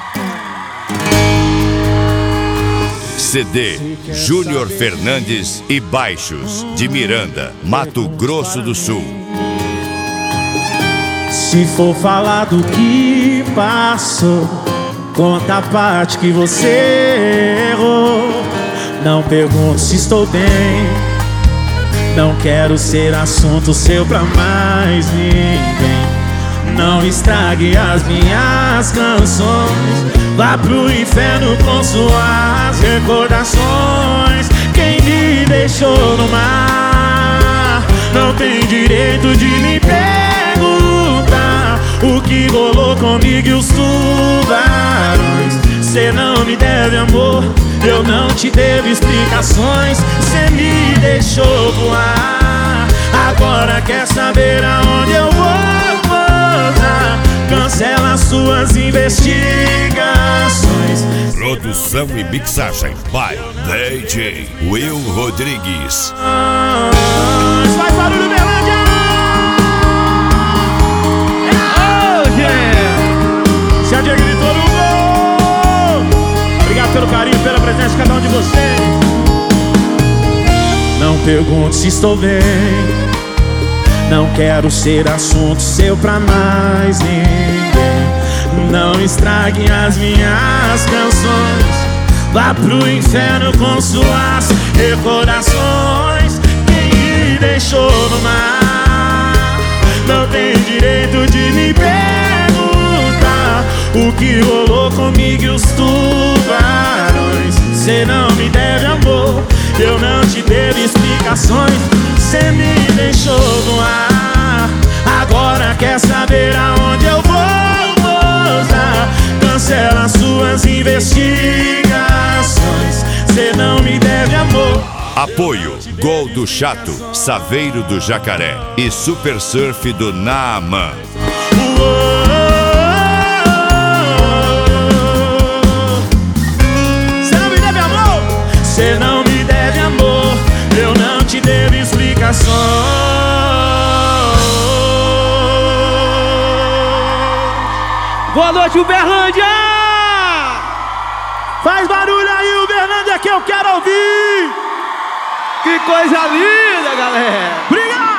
CD Júnior Fernandes e Baixos, de Miranda, Mato Grosso do Sul. Se for falar do que passou, conta a parte que você errou. Não pergunto se estou bem, não quero ser assunto seu pra mais ninguém. Não estrague as minhas canções, vá pro inferno com suas recordações. Quem me deixou no mar não tem direito de me perguntar o que rolou comigo e os tubarões. Cê não me deve amor, eu não te devo explicações. Cê me deixou voar, agora quer saber aonde eu vou pousar. Cancela suas investigações. Produção e mixagem by DJ Will Rodrigues. Faz barulho, Berlândia! Oh, yeah! Se a Dia gritou no gol! Obrigado pelo carinho, pela presença de cada um de vocês. Não pergunto se estou bem, não quero ser assunto seu pra mais ninguém. Não estrague as minhas canções, vá pro inferno com suas recordações. Quem me deixou no mar não tem direito de me perguntar o que rolou comigo e os tubarões. Cê não me deve amor, eu não te devo explicações. Cê me deixou no ar, agora quer saber aonde eu vou pousar. Cancela suas investigações, cê não me deve amor. Apoio Gol do Chato, Saveiro do Jacaré e Super Surf do Naaman. Cê não me deve amor, cê não me deve amor, eu não te devo explicações. Boa noite, Uberlândia! Faz barulho aí, Uberlândia, que eu quero ouvir! Que coisa linda, galera! Obrigado!